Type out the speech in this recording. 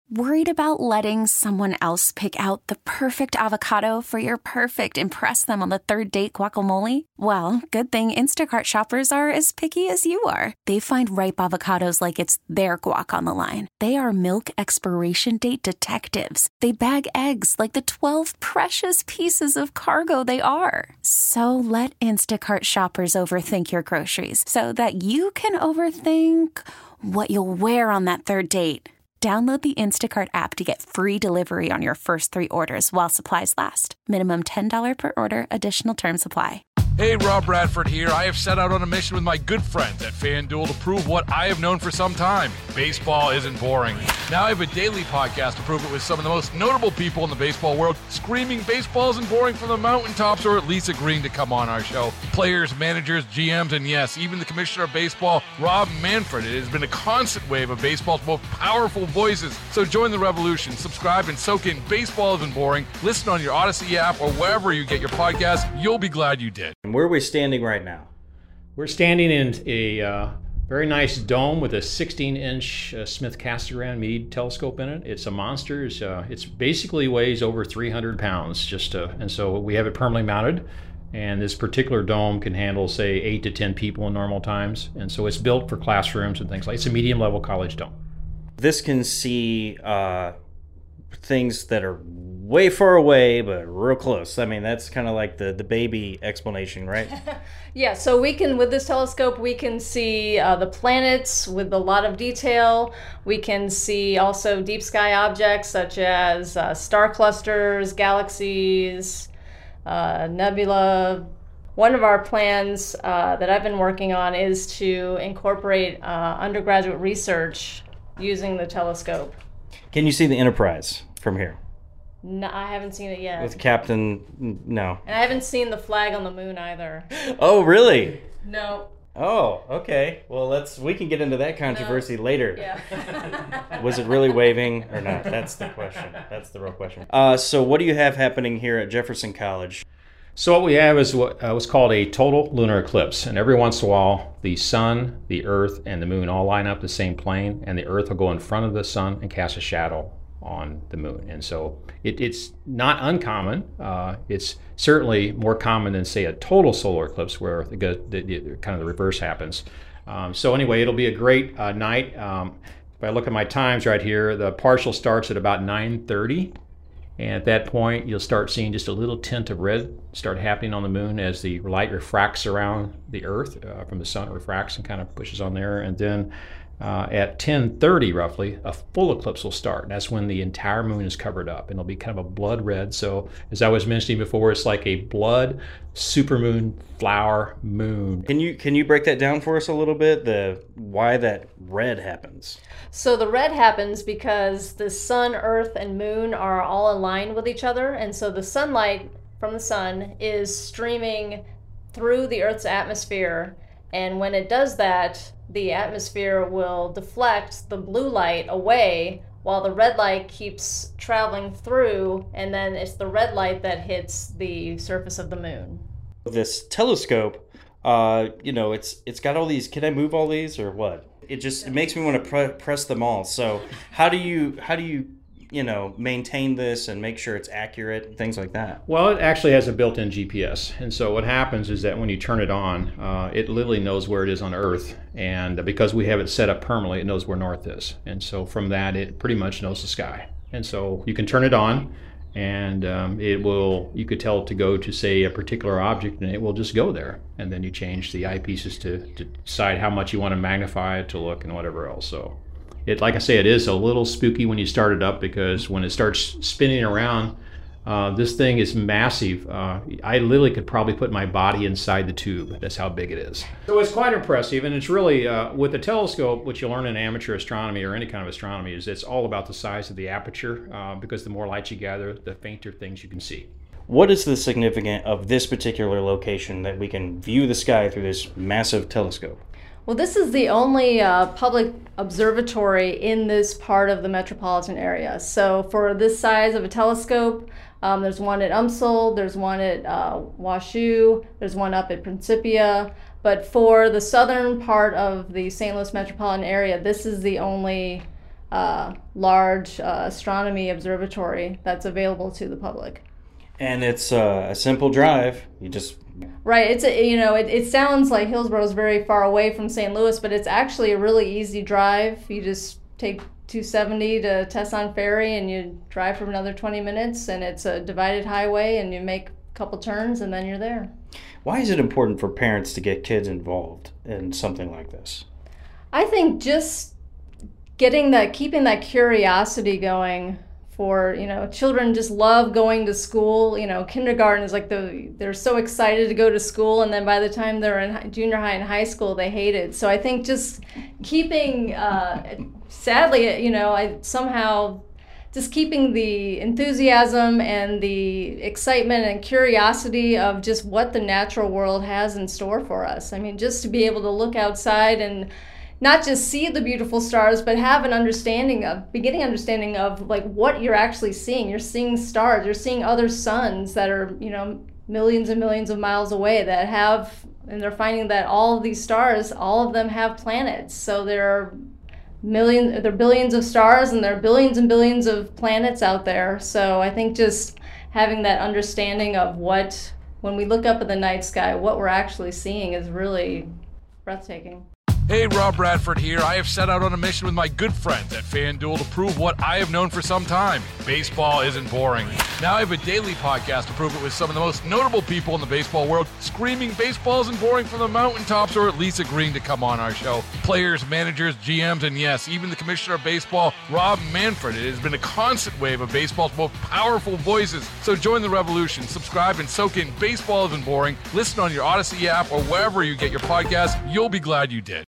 Worried about letting someone else pick out the perfect avocado for your perfect impress them on the third date guacamole? Well, good thing Instacart shoppers are as picky as you are. They find ripe avocados like it's their guac on the line. They are milk expiration date detectives. They bag eggs like the 12 precious pieces of cargo they are. So let Instacart shoppers overthink your groceries so that you can overthink what you'll wear on that third date. Download the Instacart app to get free delivery on your first 3 orders while supplies last. Minimum $10 per order. Additional terms apply. Hey, Rob Bradford here. I have set out on a mission with my good friends at FanDuel to prove what I have known for some time. Baseball isn't boring. Now I have a daily podcast to prove it with some of the most notable people in the baseball world, screaming baseball isn't boring from the mountaintops, or at least agreeing to come on our show. Players, managers, GMs, and yes, even the commissioner of baseball, Rob Manfred. It has been a constant wave of baseball's most powerful voices. So join the revolution. Subscribe and soak in Baseball Isn't Boring. Listen on your Odyssey app or wherever you get your podcasts. You'll be glad you did. Where are we standing right now? We're standing in a very nice dome with a 16-inch Smith Cassegrain Meade telescope in it. It's a monster. It's basically weighs over 300 pounds. And so we have it permanently mounted. And this particular dome can handle, say, 8 to 10 people in normal times. And so it's built for classrooms and things like. It's a medium-level college dome. This can see things that are way far away but real close. I mean, that's kind of like the baby explanation, right? Yeah, so we can, with this telescope, we can see the planets with a lot of detail. We can see also deep sky objects such as star clusters, galaxies, nebula. One of our plans that I've been working on is to incorporate undergraduate research using the telescope. Can you see the Enterprise from here? No, I haven't seen it yet. With Captain, no. And I haven't seen the flag on the moon either. Oh, really? No. Oh, okay. Well, we can get into that controversy later. Yeah. Was it really waving or not? That's the question. That's the real question. So what do you have happening here at Jefferson College? So what we have is what's called a total lunar eclipse. And every once in a while, the sun, the earth, and the moon all line up the same plane, and the earth will go in front of the sun and cast a shadow on the moon. And so it's not uncommon. It's certainly more common than, say, a total solar eclipse where the kind of the reverse happens. So anyway, it'll be a great night. If I look at my times right here, the partial starts at about 9:30. And at that point, you'll start seeing just a little tint of red start happening on the moon as the light refracts around the Earth from the sun. It refracts and kind of pushes on there. And then at 10:30 roughly, a full eclipse will start. And that's when the entire moon is covered up, and it'll be kind of a blood red. So as I was mentioning before, it's like a blood supermoon flower moon. Can you break that down for us a little bit? Why that red happens? So the red happens because the sun, earth, and moon are all aligned with each other. And so the sunlight from the sun is streaming through the Earth's atmosphere. And when it does that, the atmosphere will deflect the blue light away while the red light keeps traveling through. And then it's the red light that hits the surface of the moon. This telescope, it's got all these. Can I move all these or what? It makes me want to press them all. So how do you maintain this and make sure it's accurate and things like that? Well, it actually has a built-in GPS. And so what happens is that when you turn it on, it literally knows where it is on Earth. And because we have it set up permanently, it knows where north is. And so from that, it pretty much knows the sky. And so you can turn it on, and you could tell it to go to, say, a particular object, and it will just go there. And then you change the eyepieces to decide how much you want to magnify it to look and whatever else. So like I say, it is a little spooky when you start it up, because when it starts spinning around, this thing is massive. I literally could probably put my body inside the tube. That's how big it is. So it's quite impressive, and it's really, with the telescope, what you learn in amateur astronomy or any kind of astronomy is it's all about the size of the aperture, because the more light you gather, the fainter things you can see. What is the significance of this particular location that we can view the sky through this massive telescope? Well, this is the only public observatory in this part of the metropolitan area. So for this size of a telescope, there's one at UMSL, there's one at WashU, there's one up at Principia. But for the southern part of the St. Louis metropolitan area, this is the only large astronomy observatory that's available to the public. And it's a simple drive. You just... Right. It sounds like Hillsborough is very far away from St. Louis, but it's actually a really easy drive. You just take 270 to Tesson Ferry and you drive for another 20 minutes, and it's a divided highway, and you make a couple turns and then you're there. Why is it important for parents to get kids involved in something like this? I think just keeping that curiosity going. For, children just love going to school. Kindergarten is like they're so excited to go to school, and then by the time they're in junior high and high school, they hate it. So I think just keeping, sadly, just keeping the enthusiasm and the excitement and curiosity of just what the natural world has in store for us. I mean, just to be able to look outside and not just see the beautiful stars, but have an beginning understanding of like what you're actually seeing. You're seeing stars, you're seeing other suns that are, millions and millions of miles away and they're finding that all of these stars, all of them have planets. So there are billions of stars, and there are billions and billions of planets out there. So I think just having that understanding of when we look up at the night sky, what we're actually seeing is really breathtaking. Hey, Rob Bradford here. I have set out on a mission with my good friends at FanDuel to prove what I have known for some time. Baseball isn't boring. Now I have a daily podcast to prove it with some of the most notable people in the baseball world, screaming baseball isn't boring from the mountaintops, or at least agreeing to come on our show. Players, managers, GMs, and yes, even the commissioner of baseball, Rob Manfred. It has been a constant wave of baseball's most powerful voices. So join the revolution. Subscribe and soak in Baseball Isn't Boring. Listen on your Odyssey app or wherever you get your podcasts. You'll be glad you did.